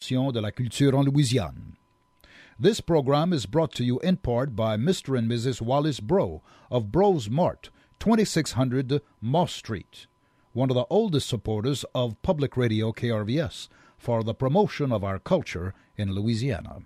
l'émission de la culture en Louisiane. This program is brought to you in part by Mr. and Mrs. Wallace Bro of Bro's Mart, 2600 Moss Street, one of the oldest supporters of public radio KRVS for the promotion of our culture in Louisiana.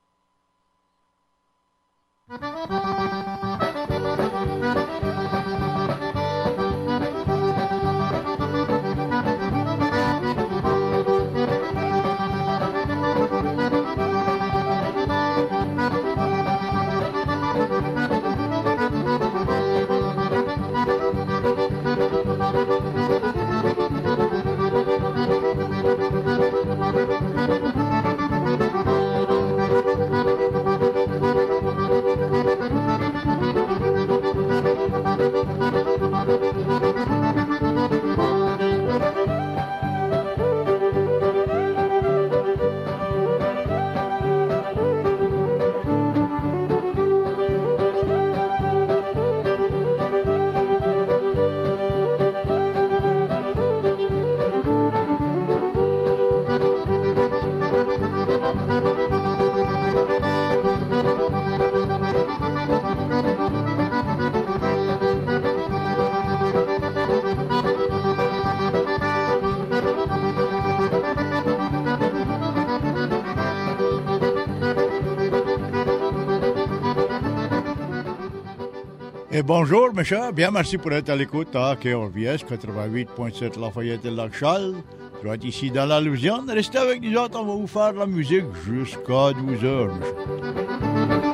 Et bonjour, mes chers. Bien, merci pour être à l'écoute à KRVS 88.7 Lafayette et Lac-Charles. Je vais être ici dans la Louisiane. Restez avec nous autres, on va vous faire de la musique jusqu'à 12 heures, mes chers.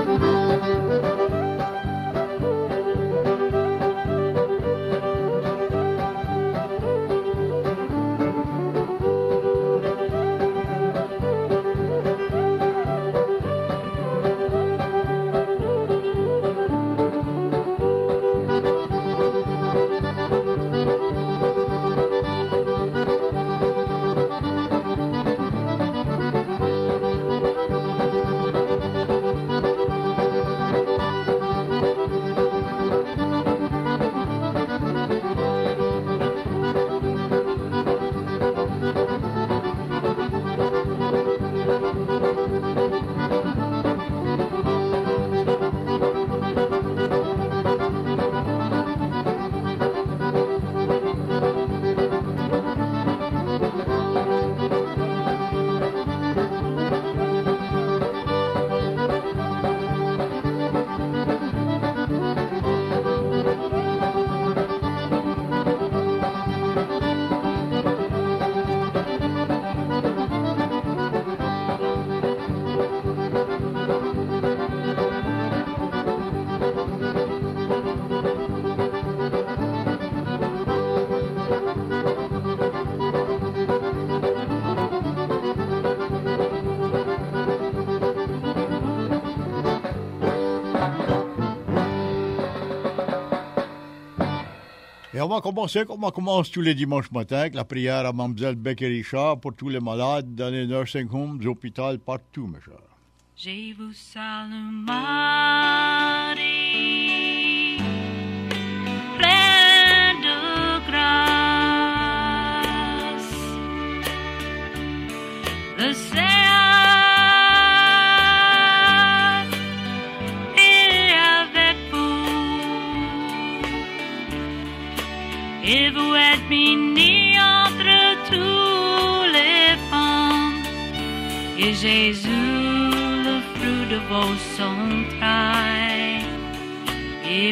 Et on va commencer comme on commence tous les dimanches matins avec la prière à Mlle Beck et Richard pour tous les malades dans les nursing homes, les hôpitaux, partout, mes chers. Je vous salue Marie, pleine de grâce. Le Seigneur est avec vous. Et vous êtes bénie entre toutes les femmes. Et Jésus, le fruit de vos entrailles, est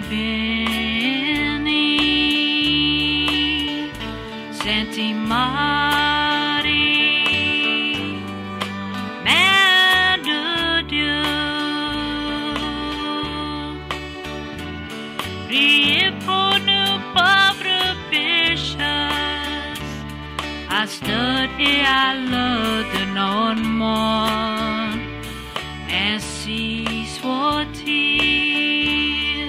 béni. Sainte Marie, Mère de Dieu, priez pour nous pauvres pécheurs, à cette et à l'heure de notre mort. Ainsi soit-il.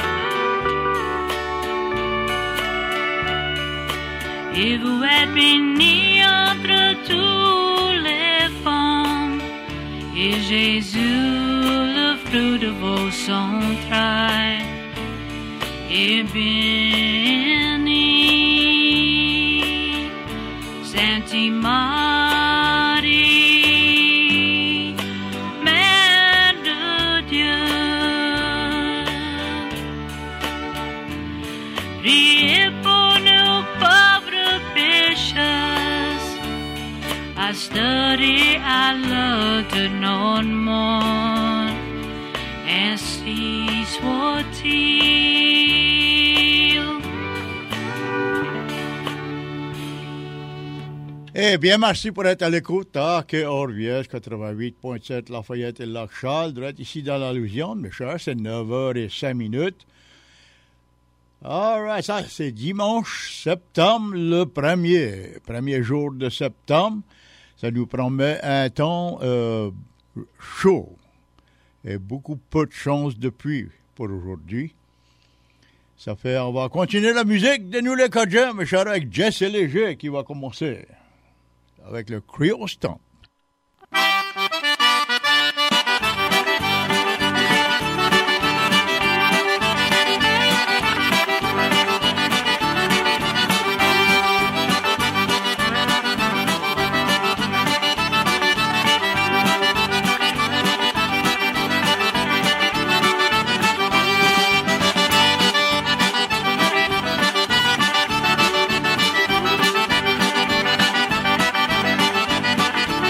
Et vous êtes bénis son train et béni, Sainte Marie, Mère de Dieu, priez pour nous pauvres pécheurs, à cette heure à l'heure de notre mort, ainsi soit-il. Eh bien, merci pour être à l'écoute. Que Orviège 88.7 Lafayette et Lac-Charles, droit ici dans la Louisiane, mes chers, c'est 9h05. All right, ça, c'est dimanche, septembre, le premier jour de septembre. Ça nous promet un temps chaud et beaucoup peu de chance de pluie pour aujourd'hui. Ça fait, on va continuer la musique de nous les Cajuns, mes chers, avec Jesse Léger qui va commencer avec le Creole Stomp. Thank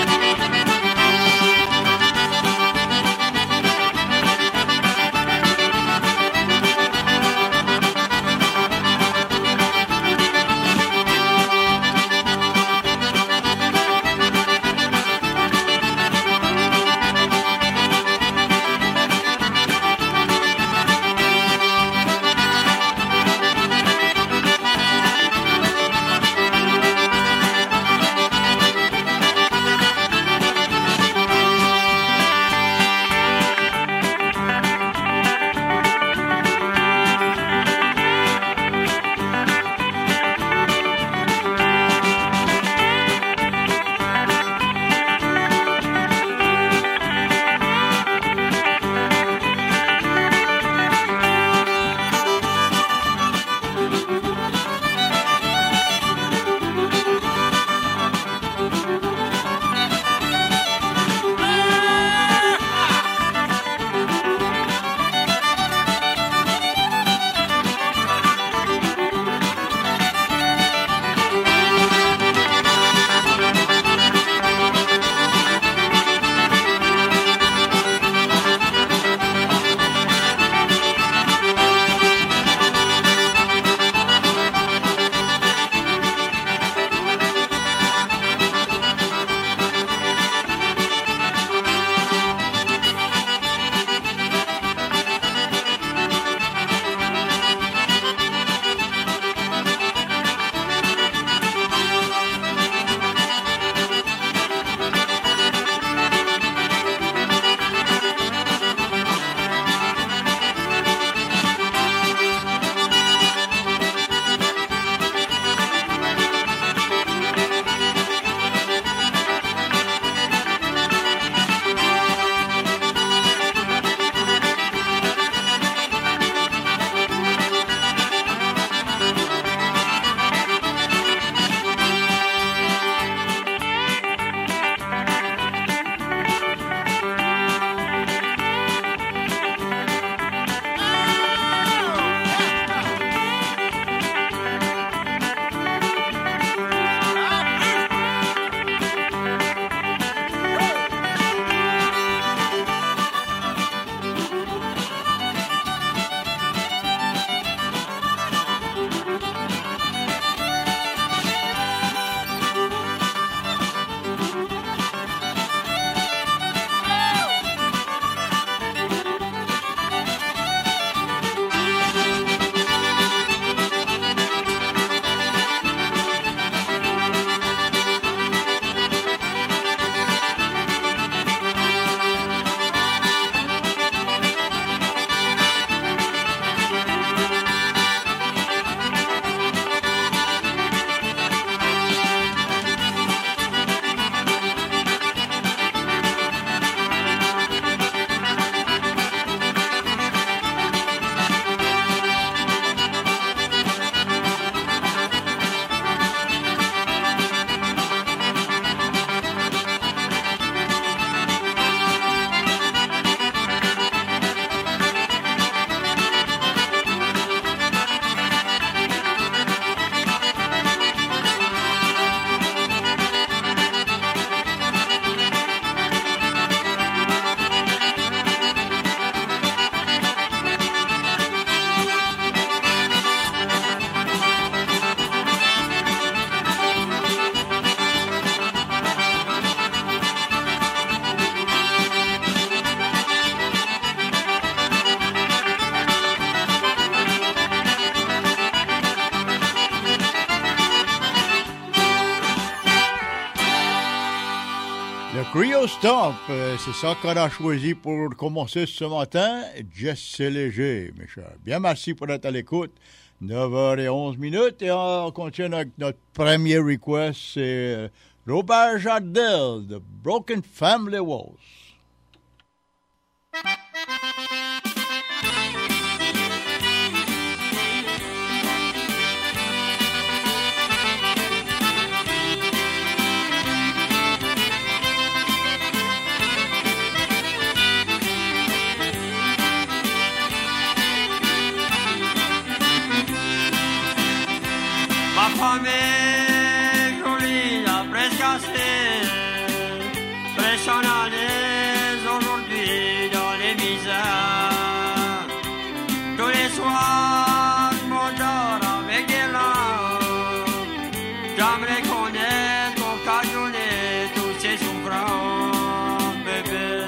Le Cryo Stomp, c'est ça qu'on a choisi pour commencer ce matin. Just c'est léger, mes chers. Bien, merci pour être à l'écoute. 9h11 et on continue avec notre premier request. C'est Robert Jardel de Broken Family Walls. Famille jolie, la presse cassée, pressionnalise aujourd'hui dans les misères. Tous les soirs, je m'endors avec des larmes. J'aimerais connaître, occasionner tous ces souffrances, bébé.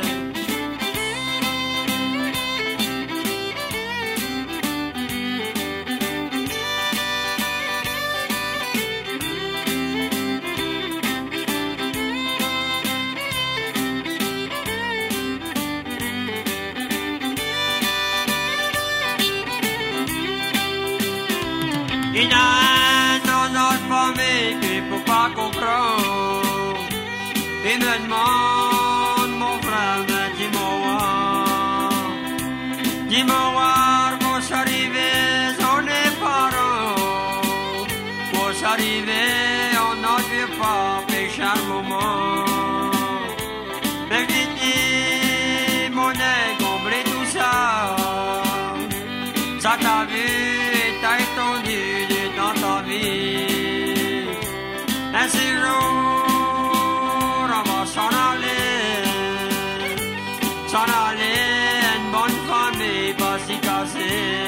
Il y a un dans notre famille qui ne peut pas comprendre. Il me demande, mon frère, mais dis-moi, qu'on s'arrive, on est parents. Qu'on s'arrive, on n'en veut pas pécher un moment. Mais vite, mon nez, oubliez tout ça. Ça t'a vu, t'as étendu dans ta vie. Un jour, on va s'en aller, une bonne famille pas si cassée.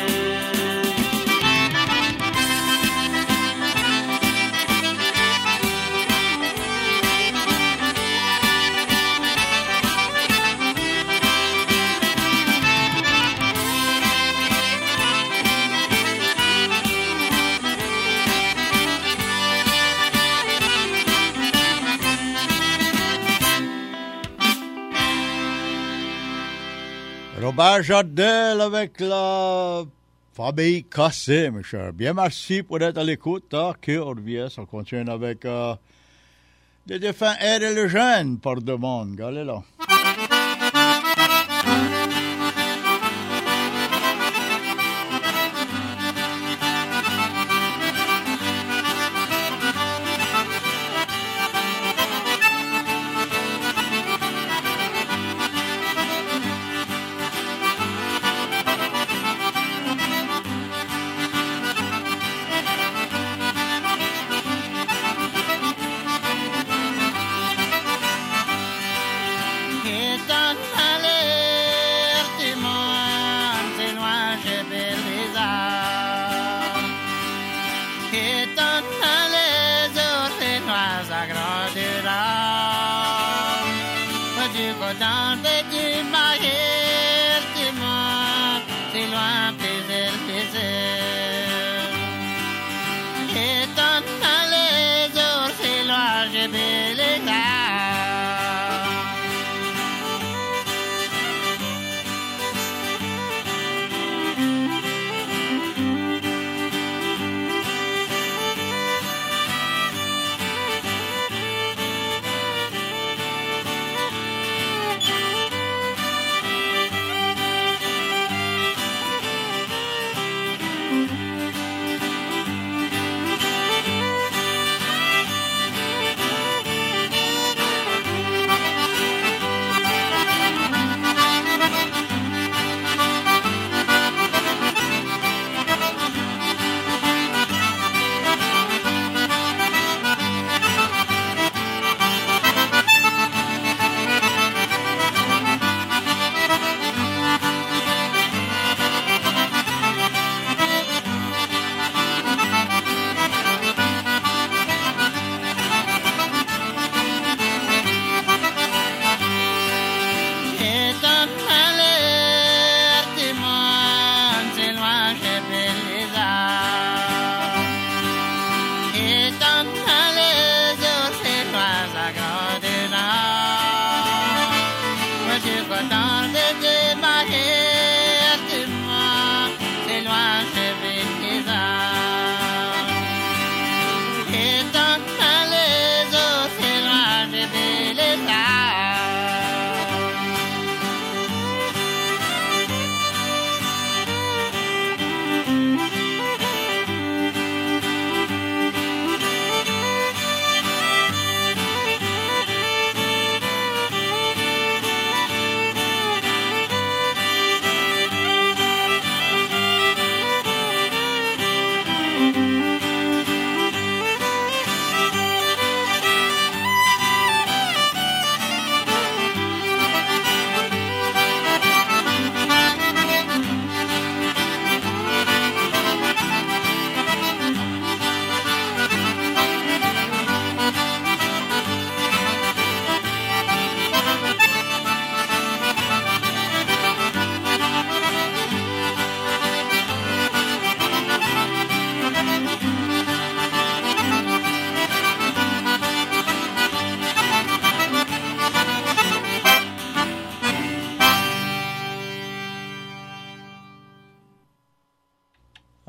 Robert Jardel avec la famille cassée, mes chers. Bien, merci pour être à l'écoute. OK, on revient. On continue avec les défunts Air et le jeune par demande. Regardez là.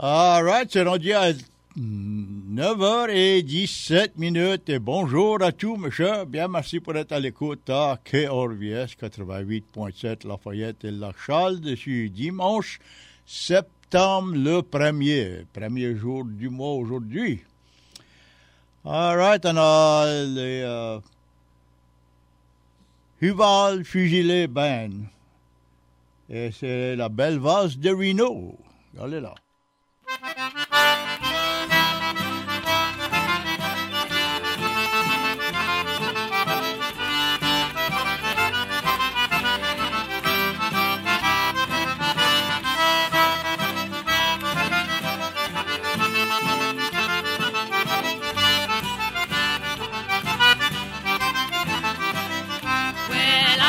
All right, c'est rendu à 9h17. Et bonjour à tous, monsieur. Bien, merci pour être à l'écoute à KRVS 88.7 Lafayette et Lac-Charles de ce dimanche, septembre le 1er jour du mois aujourd'hui. All right, on a les Huval Fugilé Band. Et c'est la belle vase de Reno. Allez là.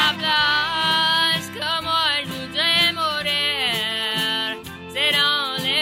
C'est dans les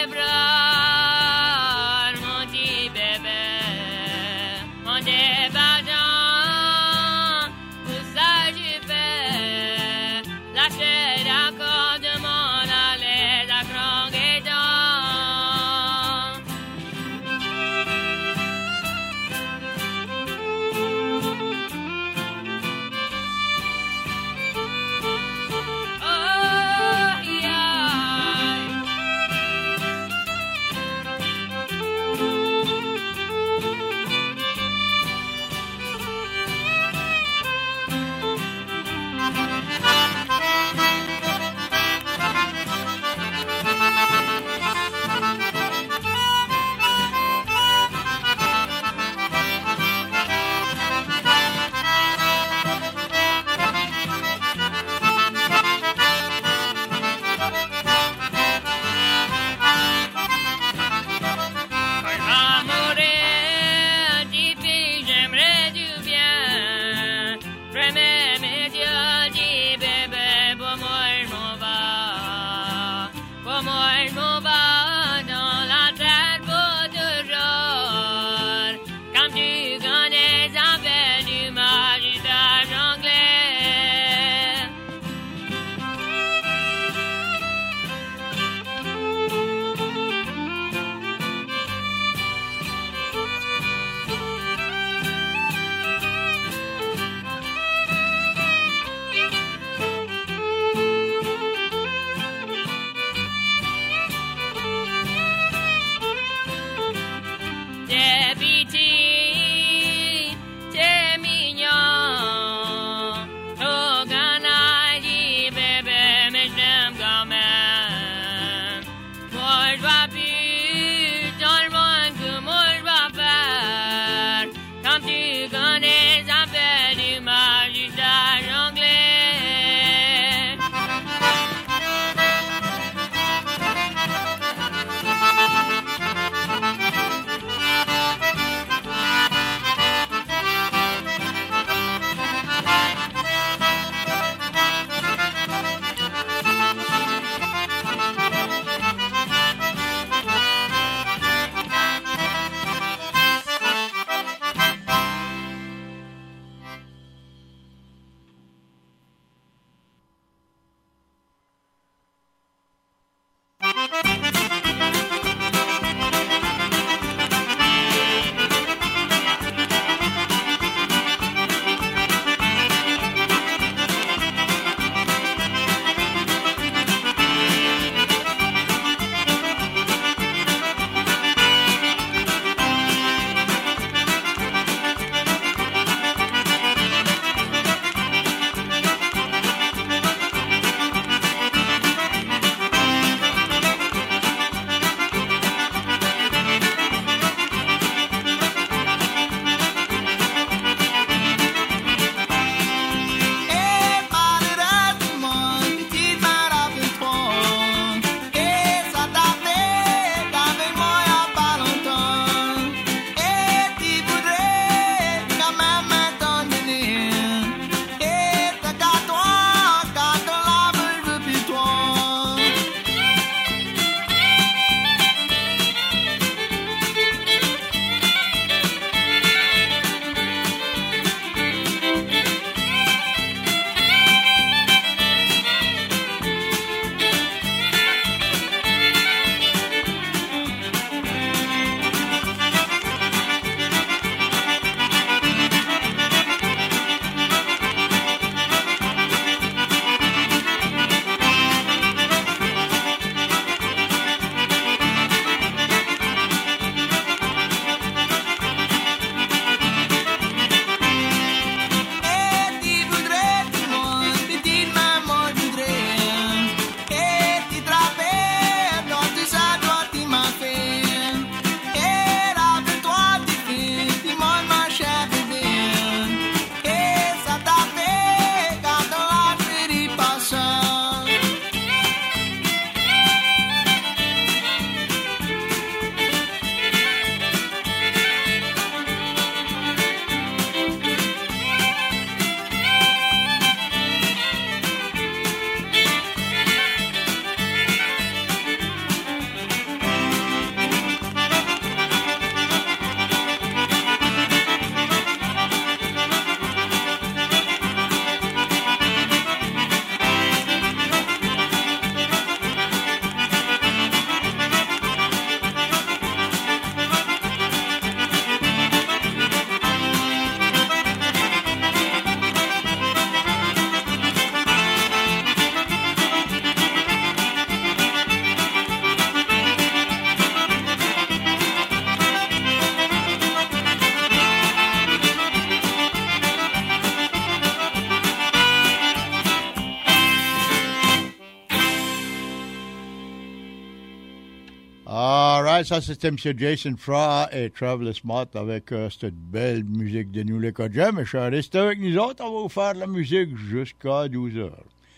Alright, ça c'était M. Jason Fra et Travis Mott avec cette belle musique de New Lake Jam. Et restez avec nous autres, on va vous faire de la musique jusqu'à 12h.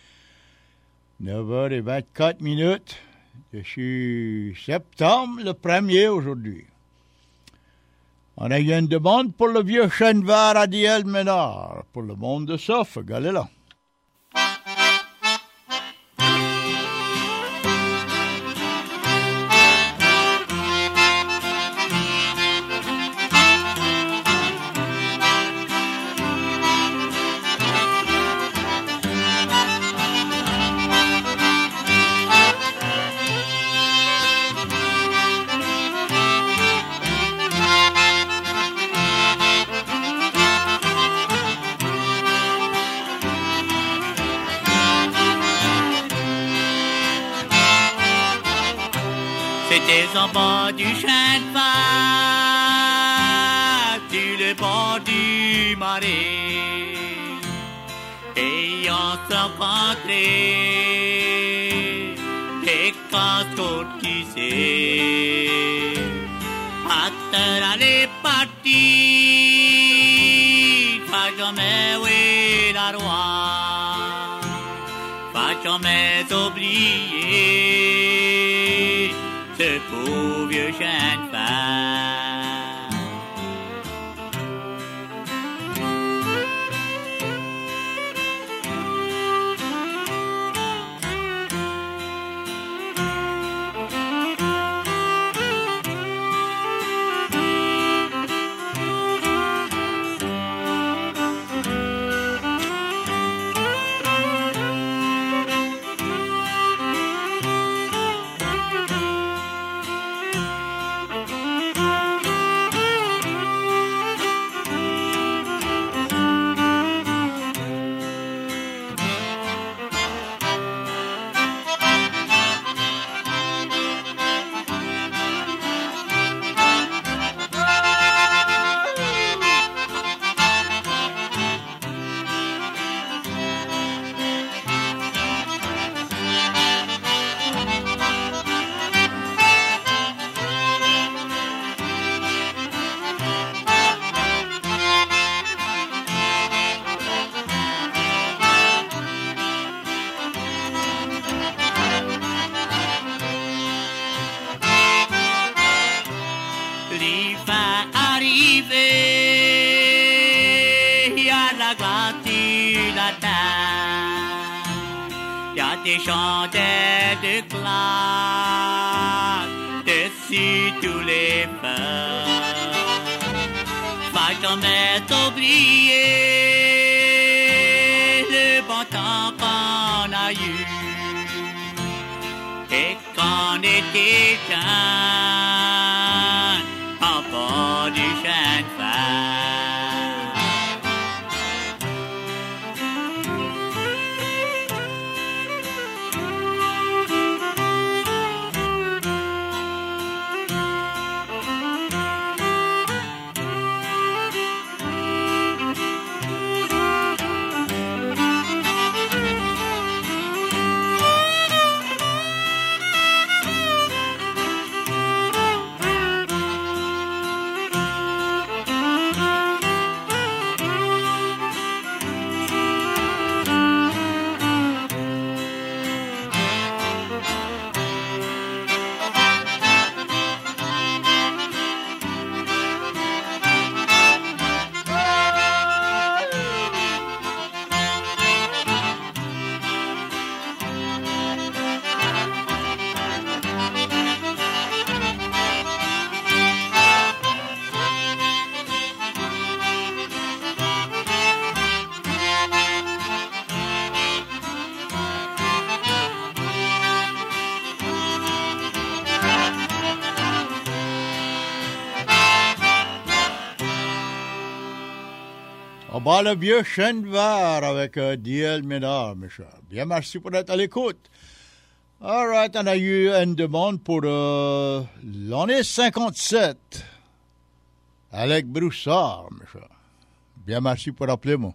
9h24 de chez septembre, le 1er aujourd'hui. On a eu une demande pour le vieux chêne vert à D.L. Ménard, pour le monde de Sof, Galila. C'était en bas du chêne vert, sur le bord du marais, et on se rencontrait, et quand on disait, acteur allait partir, pas jamais oui la roi, pas jamais oublier ce beau vieux chêne vert. L'hiver arrivé, y a la glace sur la terre, y a des chandelles de glace dessus tous les feux. Pas jamais oublier le bon temps qu'on a eu et qu'on était jeunes en bord du chêne vert. On bat le vieux chêne vert avec D.L. Ménard, Michel. Bien, merci pour être à l'écoute. All right, on a eu une demande pour l'année 57. Avec Broussard, Michel. Bien, merci pour appeler, moi.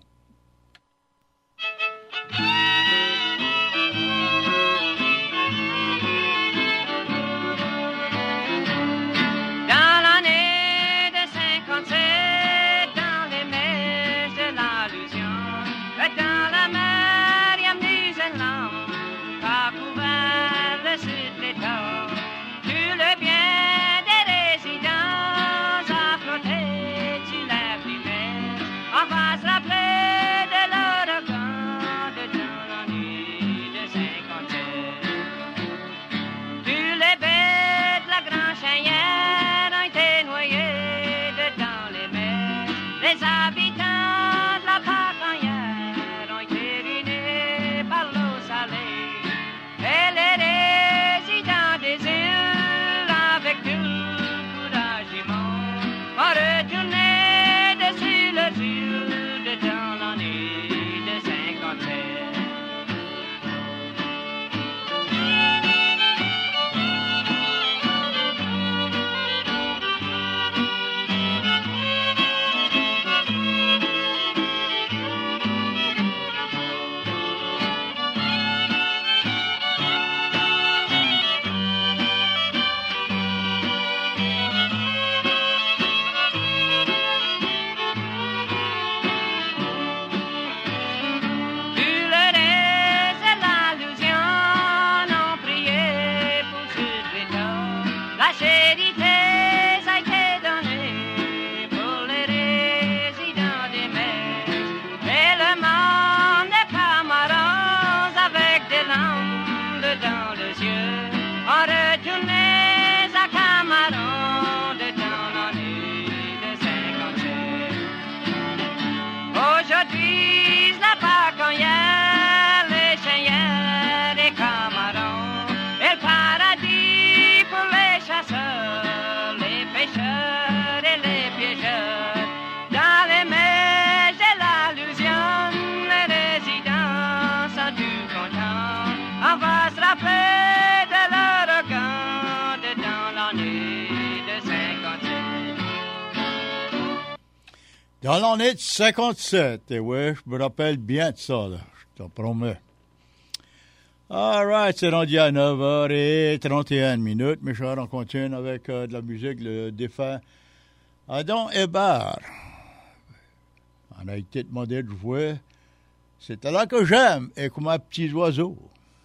J'en en ai 57, et ouais, je me rappelle bien de ça, là, je te promets. All right, c'est rendu à 9h31, mes chers, on continue avec de la musique, le défunt Adam Hébert. On a été demandé de jouer. C'est là que j'aime, et comme un petit oiseau.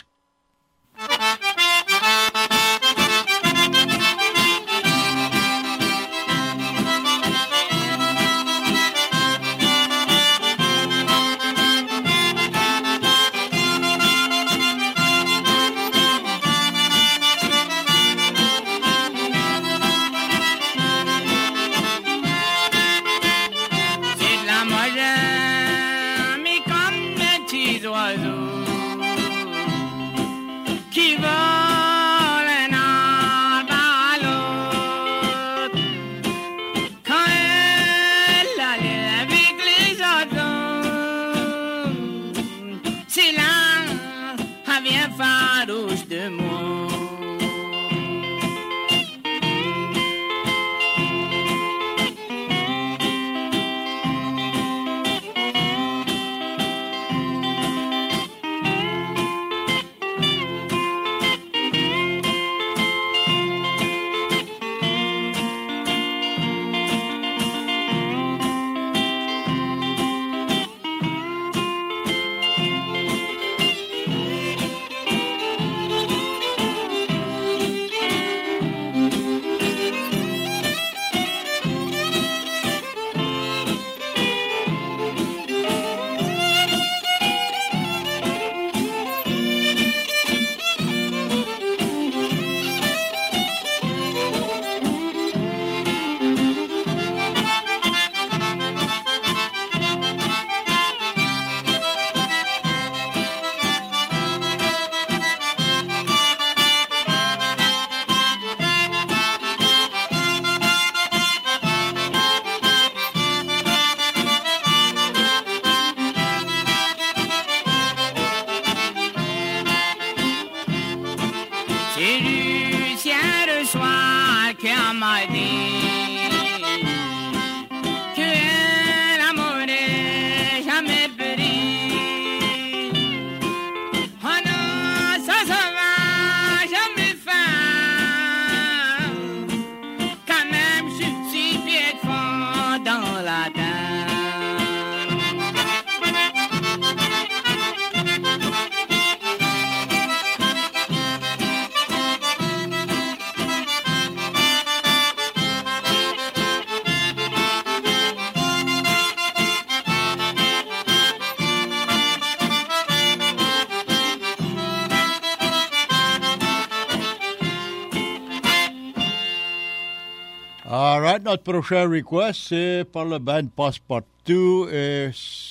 All right, notre prochain request, c'est par le band Passepartout et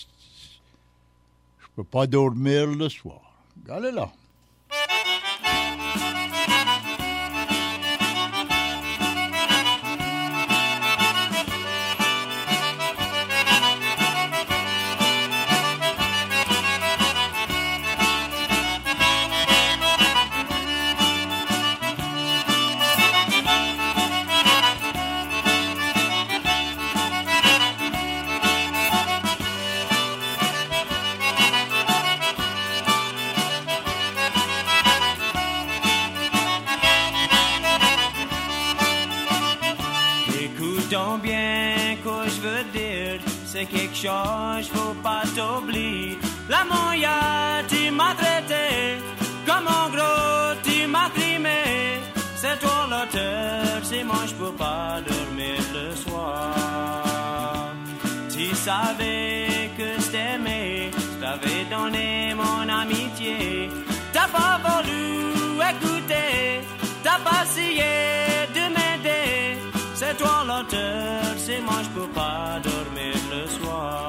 je peux pas dormir le soir. Allez là. C'est quelque chose, faut pas t'oublier. La moya, tu m'as traité comme un gros, tu m'as primé. C'est toi l'auteur, c'est moi, je peux pas dormir le soir. Tu savais que je t'aimais, je t'avais donné mon amitié. T'as pas voulu écouter, t'as pas essayé de m'aider. C'est toi l'auteur, c'est moi, je peux pas dormir le soir.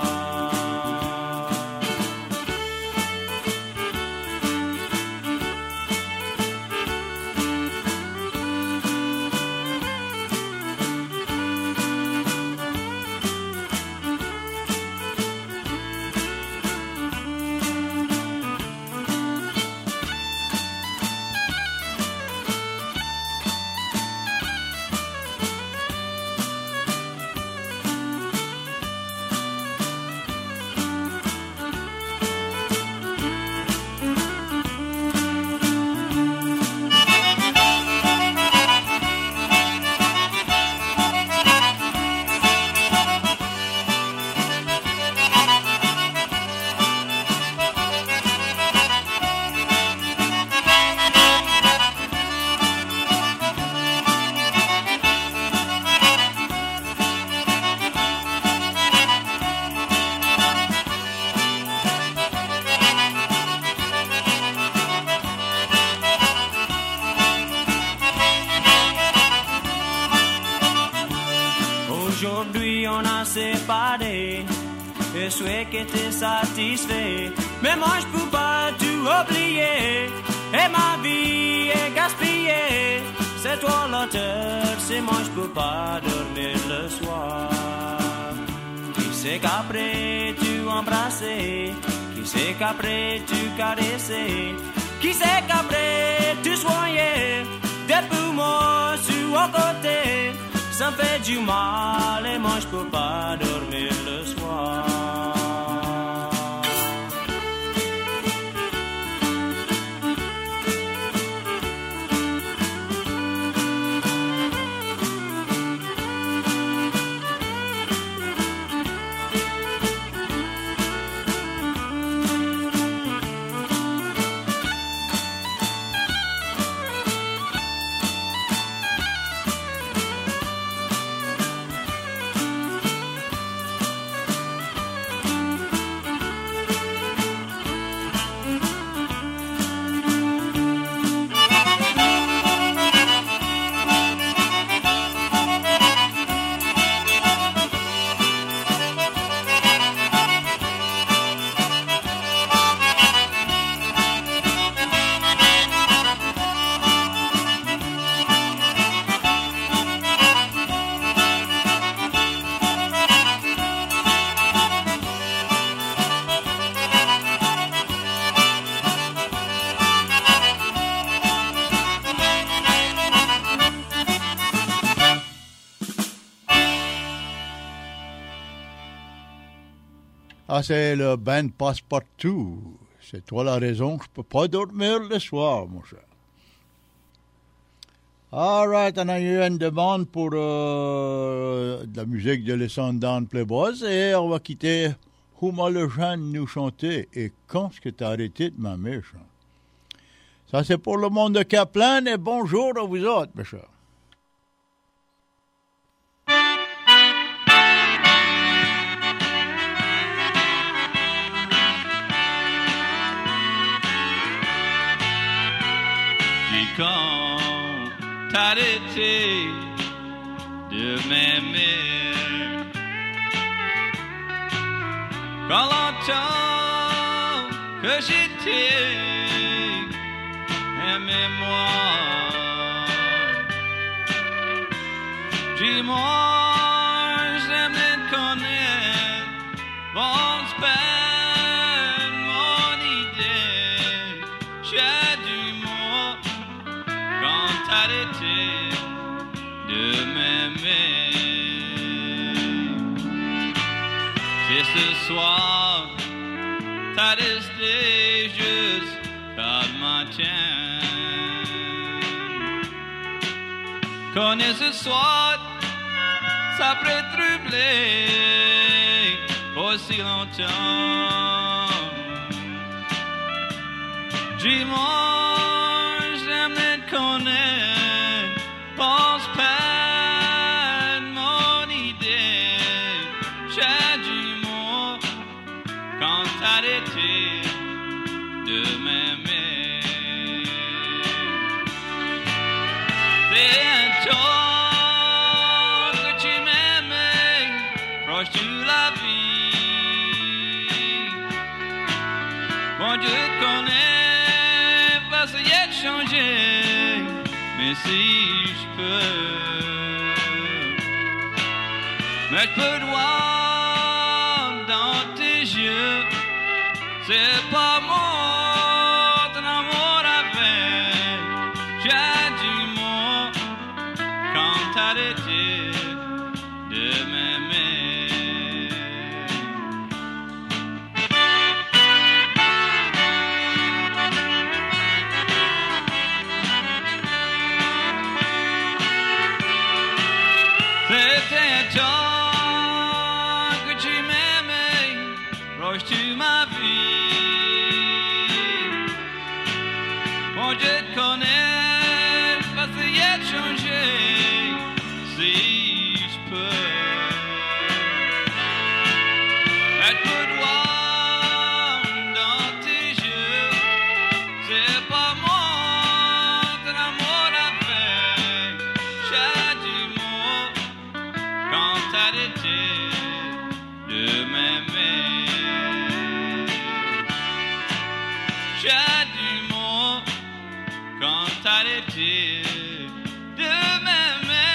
regarder. Je souhaite que t'es satisfait. Mais moi je peux pas tout oublier. Et ma vie est gaspillée. C'est toi l'auteur, c'est moi je peux pas dormir le soir. Qui sait qu'après tu embrasser, qui sait qu'après tu caresser, qui sait qu'après tu soigner des poumons sur un côté. Ça me fait du mal et moi je peux pas dormir le soir. Ah, c'est le band Passepartout. C'est toi la raison que je peux pas dormir le soir, mon cher. All right, on a eu une demande pour de la musique de Alessandro Dan Playboys et on va quitter Houma le jeune nous chanter et quand est-ce que t'as arrêté de m'aimer, ça? Ça, c'est pour le monde de Kaplan et bonjour à vous autres, mes chers. Quand t'as arrêté de m'aimer, quand longtemps que j'étais aimé-moi, dis-moi, j'aime te connaître, pense pas mon idée, j'ai du mot quand t'as arrêté de m'aimer. Et ce soir, t'as resté juste comme matin. Connais ce soir, ça peut troubler aussi longtemps. Dis-moi, j'aime te connaître, pense pas de mon idée. J'ai du mot quand t'as arrêté de m'aimer. C'est un temps que tu m'aimais, proche de la vie. Bon, Dieu te connaît, va essayer de changer, mais si je peux, mais je peux voir dans tes yeux, c'est pas moi ton amour avec. J'ai du mot quand t'as arrêté de m'aimer. C'était un temps que tu m'aimais, proche de ma vie. Bon, je te connais, pas essayer de changer, si je peux. Mais je peux te voir dans tes yeux, c'est pas moi ton amour avec. J'ai du mot quand t'as arrêté de moitié de mes mains.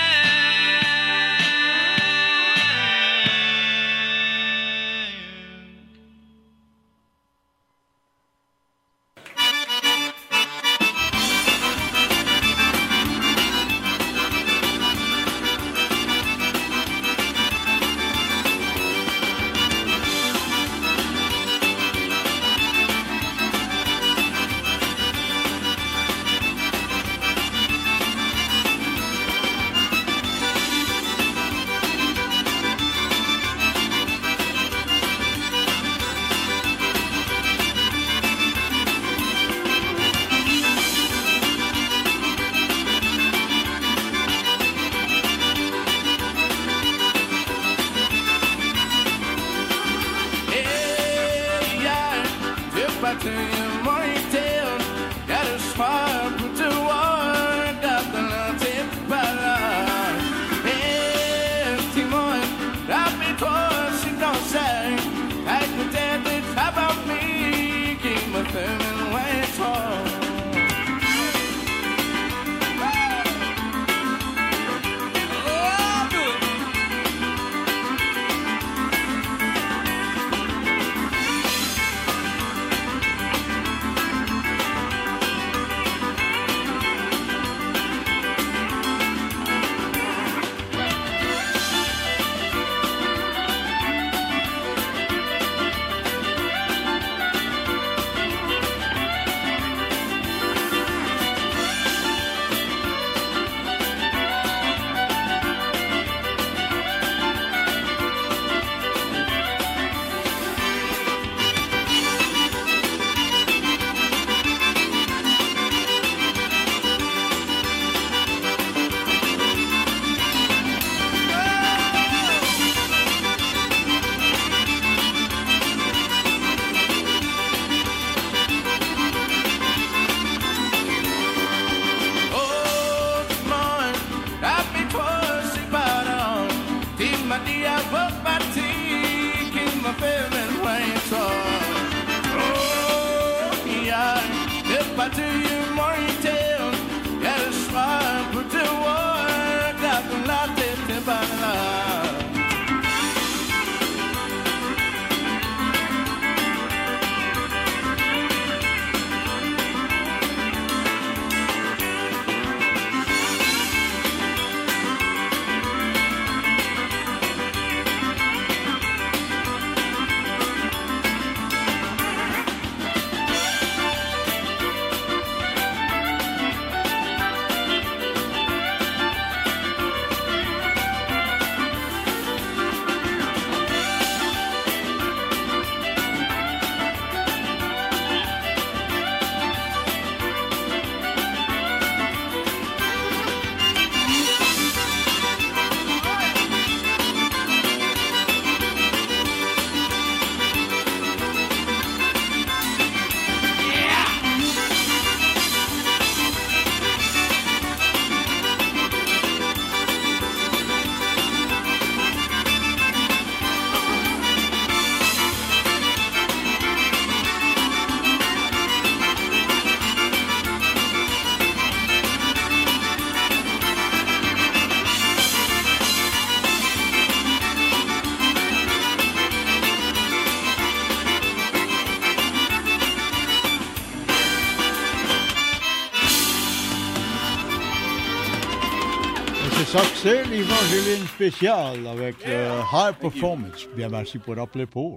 Ça que c'est l'Évangéline spéciale avec High Performance. Bien, merci pour rappeler pour.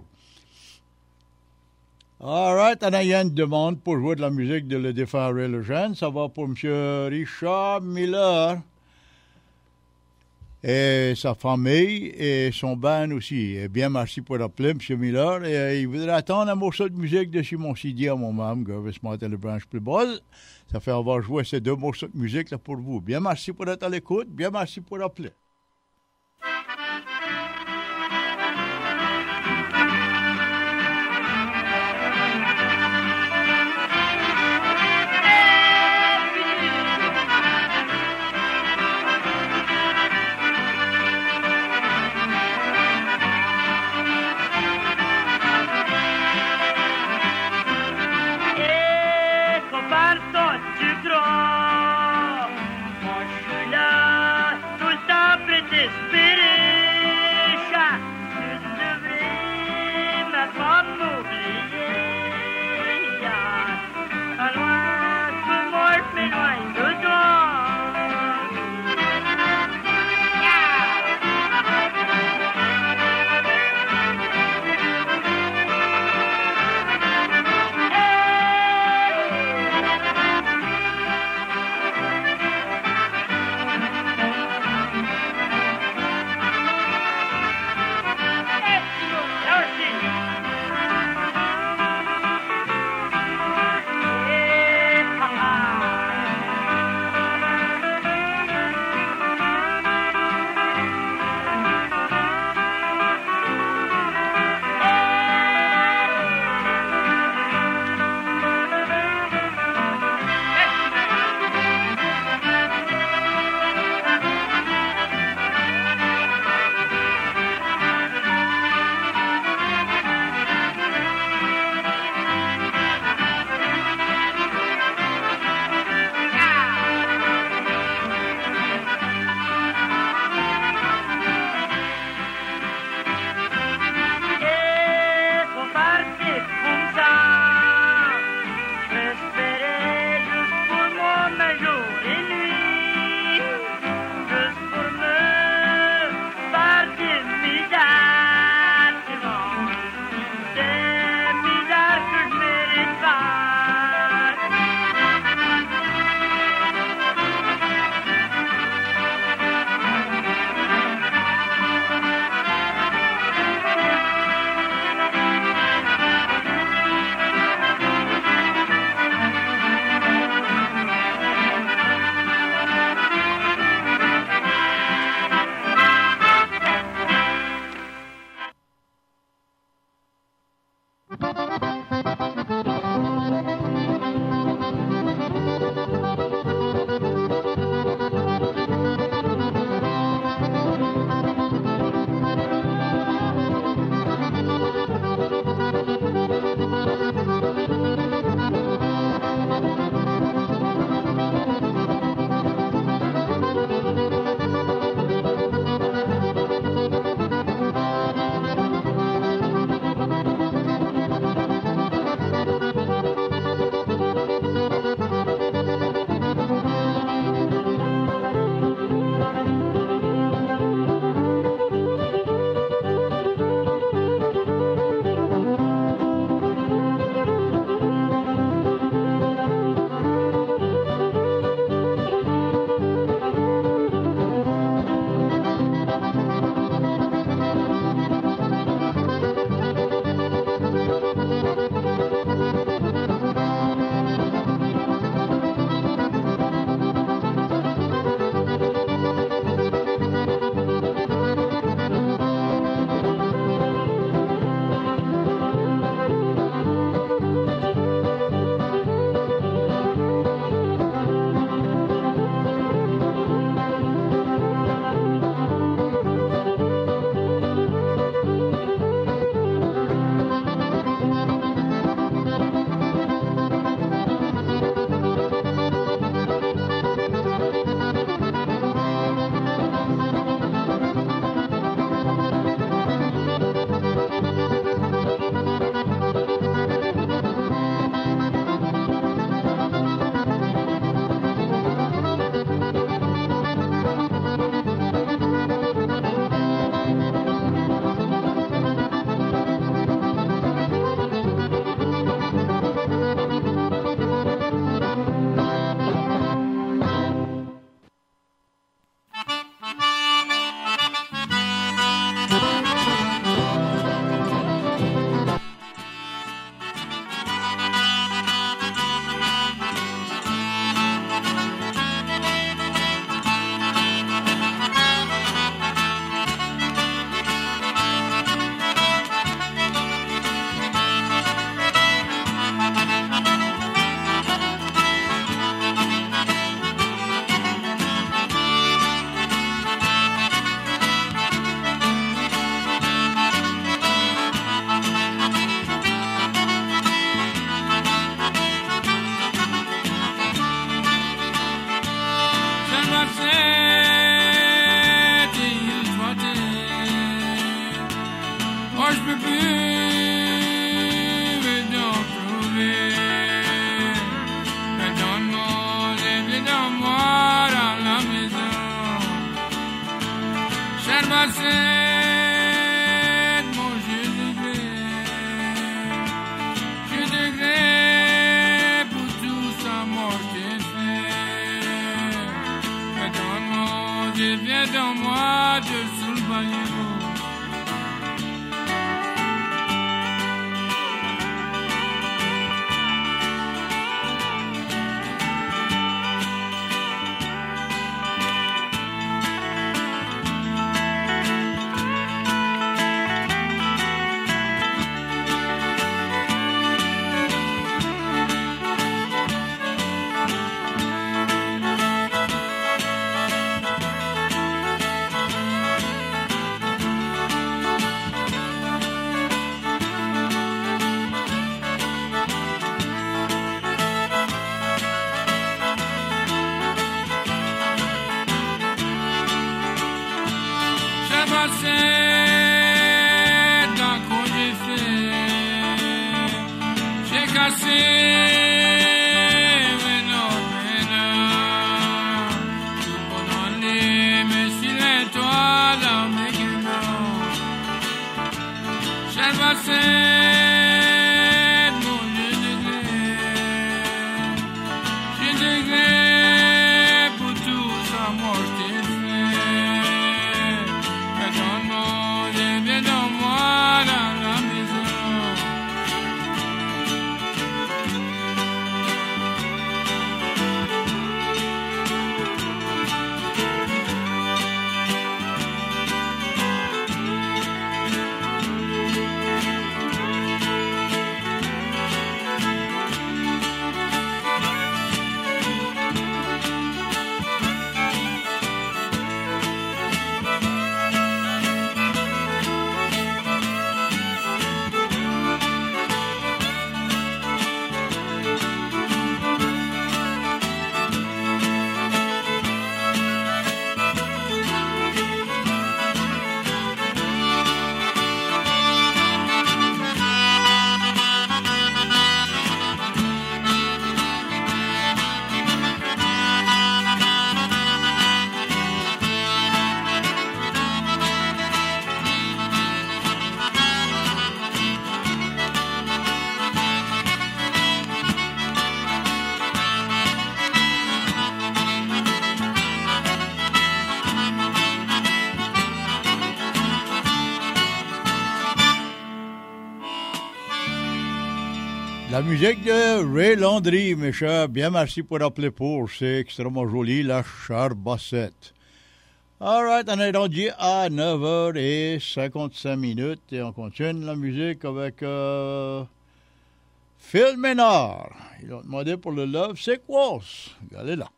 All right, on a une demande pour jouer de la musique de Le Défunt Ray Lejeune. Ça va pour M. Richard Miller et sa famille et son band aussi. Et bien, merci pour rappeler, M. Miller. Et il voudrait attendre un morceau de musique de Simon Sidi à moi-même, Gervis Martin le branche plus basse. Ça fait avoir joué ces deux morceaux de musique là pour vous. Bien, merci pour être à l'écoute. Bien, merci pour rappeler. La musique de Ray Landry, mes chers, bien merci pour appeler pour, c'est extrêmement joli, la Charbassette. All right, on est rendu à 9h55 et on continue la musique avec Phil Ménard. Il a demandé pour le Love Sick Waltz. Regardez là.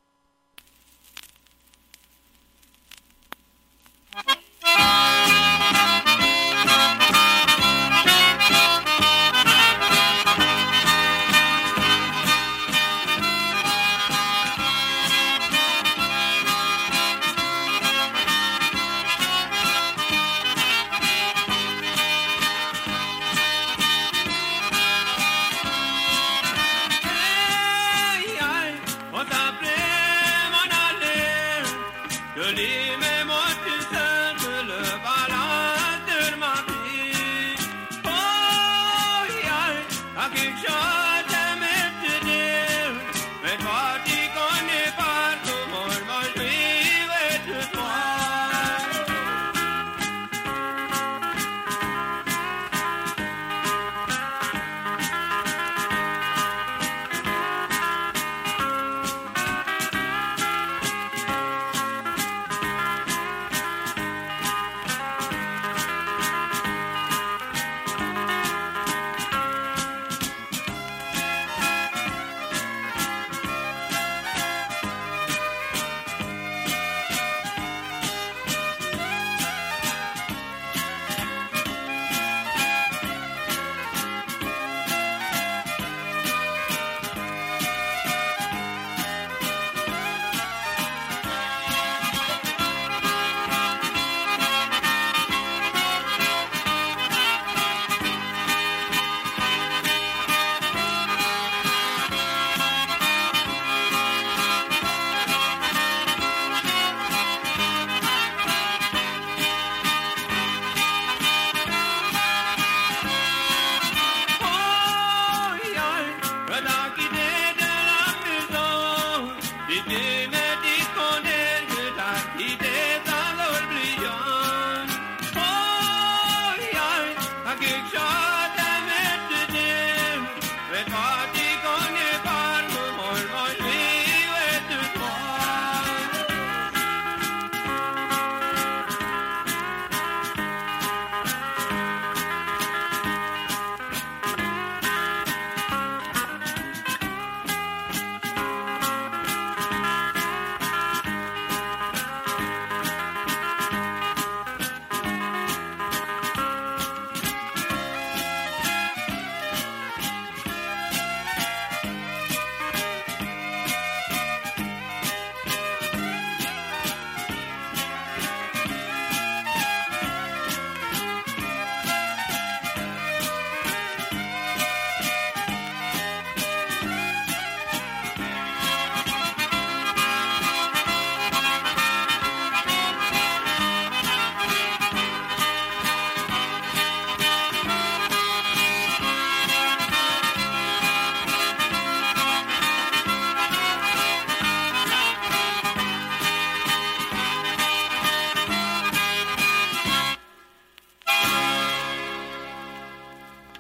Hey, ay, on t'appelait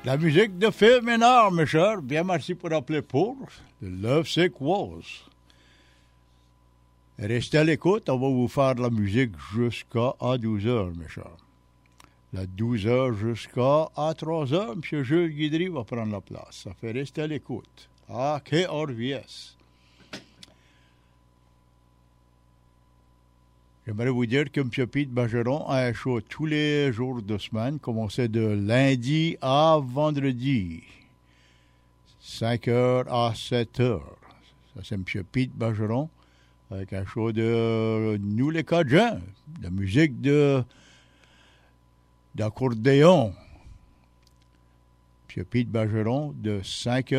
La musique de Phil Ménard, mes chers. Bien merci pour appeler pour The Love Sick Walls. Restez à l'écoute, on va vous faire de la musique jusqu'à 12h, mes chers. De 12h jusqu'à 3h, M. Jules Guidry va prendre la place. Ça fait rester à l'écoute. À KRVS. J'aimerais vous dire que M. Pete Bergeron a un show tous les jours de semaine, commencé de lundi à vendredi, 5h à 7h. Ça, c'est M. Pete Bergeron, avec un show de Nous les Cajuns, de musique d'accordéon. M. Pete Bergeron, de 5h